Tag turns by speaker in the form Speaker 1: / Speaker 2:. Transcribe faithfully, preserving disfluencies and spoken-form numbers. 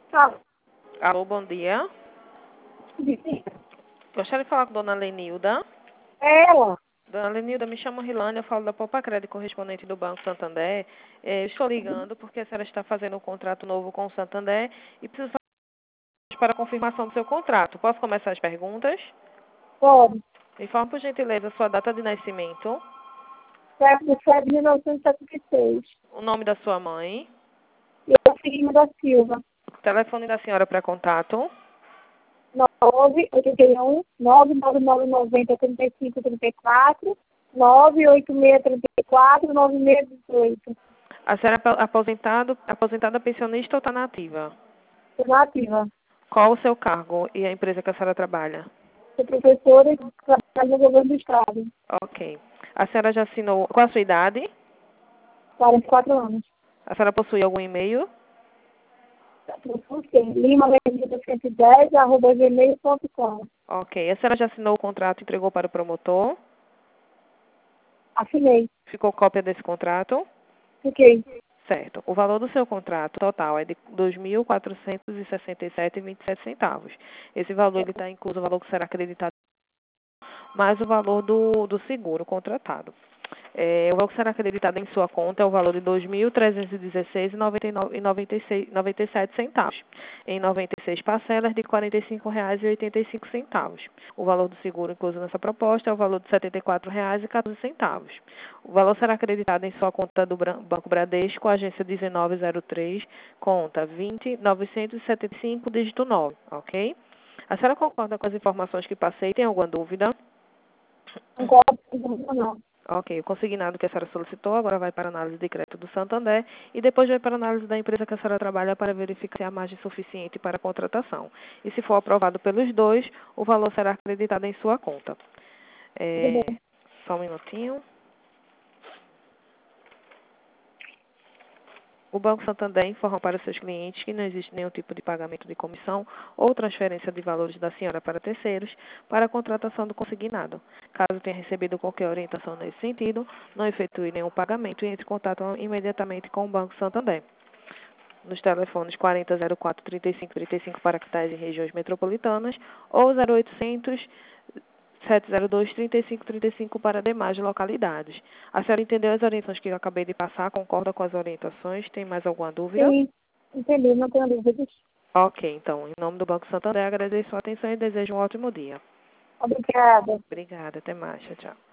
Speaker 1: Ah,
Speaker 2: Alô, bom dia.
Speaker 1: sim.
Speaker 2: Gostaria de falar com Dona Lenilda.
Speaker 1: É ela.
Speaker 2: Dona Lenilda, me chamo Rilane, eu falo da Poupa Crédito, correspondente do Banco Santander. Eh, estou ligando porque a senhora está fazendo um contrato novo com o Santander e preciso fazer para a confirmação do seu contrato. Posso começar as perguntas?
Speaker 1: Pode.
Speaker 2: Me informe, por gentileza, a sua data de nascimento,
Speaker 1: sete de setembro de mil novecentos e setenta e seis.
Speaker 2: o nome da sua mãe,
Speaker 1: E eu Firma da Silva.
Speaker 2: telefone da senhora para contato,
Speaker 1: nove oito um, nove nove nove nove zero, três cinco três quatro, nove oito seis três quatro, nove seis um oito.
Speaker 2: a senhora é apo- aposentado, aposentada pensionista ou está na ativa?
Speaker 1: Nativa.
Speaker 2: Qual o seu cargo e a empresa que a senhora trabalha?
Speaker 1: Sou professora e trabalho no governo do Estado.
Speaker 2: Ok. A senhora já assinou. Qual a sua idade?
Speaker 1: quarenta e quatro anos.
Speaker 2: A senhora possui algum e-mail?
Speaker 1: Lima Avenida cento e dez, arroba gmail ponto com.
Speaker 2: Ok. A senhora já assinou o contrato e entregou para o promotor?
Speaker 1: Assinei.
Speaker 2: Ficou cópia desse contrato?
Speaker 1: Fiquei.
Speaker 2: Certo. O valor do seu contrato total é de dois mil quatrocentos e sessenta e sete reais e vinte e sete centavos. Esse valor ele está incluso o valor que será acreditado mais o valor do, do seguro contratado. É, o valor que será acreditado em sua conta é o valor de dois mil trezentos e dezesseis reais e noventa e sete centavos, em noventa e seis parcelas de quarenta e cinco reais e oitenta e cinco centavos. O valor do seguro incluso nessa proposta é o valor de setenta e quatro reais e quatorze centavos. O valor será acreditado em sua conta do Bran- Banco Bradesco, agência dezenove zero três, conta vinte novecentos e setenta e cinco, dígito nove, ok? A senhora concorda com as informações que passei? Tem alguma dúvida?
Speaker 1: Não gosto, não.
Speaker 2: Ok, o consignado que a senhora solicitou agora vai para a análise de crédito do Santander e depois vai para a análise da empresa que a senhora trabalha para verificar se há margem suficiente para a contratação. E se for aprovado pelos dois, o valor será acreditado em sua conta.
Speaker 1: Tudo
Speaker 2: É,
Speaker 1: bem.
Speaker 2: só um minutinho. O Banco Santander informa para seus clientes que não existe nenhum tipo de pagamento de comissão ou transferência de valores da senhora para terceiros para a contratação do consignado. Caso tenha recebido qualquer orientação nesse sentido, não efetue nenhum pagamento e entre em contato imediatamente com o Banco Santander. Nos telefones quarenta zero quatro, trinta e cinco trinta e cinco para capitais e regiões metropolitanas ou zero oitocentos, sete zero dois, trinta e cinco trinta e cinco para demais localidades. A senhora entendeu as orientações que eu acabei de passar? Concorda com as orientações? Tem mais alguma dúvida?
Speaker 1: Sim, entendi, não tenho dúvidas.
Speaker 2: Ok, então, em nome do Banco Santander, agradeço a atenção e desejo um ótimo dia.
Speaker 1: Obrigada.
Speaker 2: Obrigada, até mais. Tchau, tchau.